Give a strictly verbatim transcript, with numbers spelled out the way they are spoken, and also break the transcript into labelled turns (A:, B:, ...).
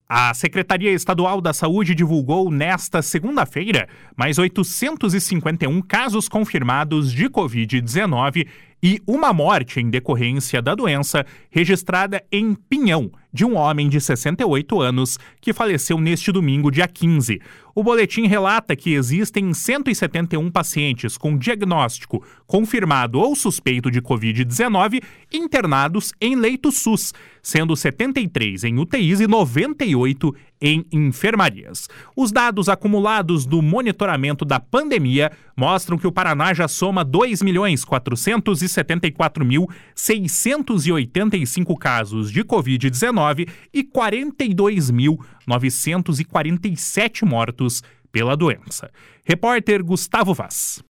A: A Secretaria Estadual da Saúde divulgou nesta segunda-feira mais oitocentos e cinquenta e um casos confirmados de covid dezenove e uma morte em decorrência da doença registrada em Pinhão, de um homem de sessenta e oito anos que faleceu neste domingo, dia quinze. O boletim relata que existem cento e setenta e um pacientes com diagnóstico confirmado ou suspeito de covid dezenove internados em leito SUS, sendo setenta e três em U T Is e noventa e oito em enfermarias. Os dados acumulados do monitoramento da pandemia mostram que o Paraná já soma dois milhões quatrocentos e setenta e quatro mil seiscentos e oitenta e cinco casos de covid dezenove e quarenta e dois mil novecentos e quarenta e sete mortos pela doença. Repórter Gustavo Vaz.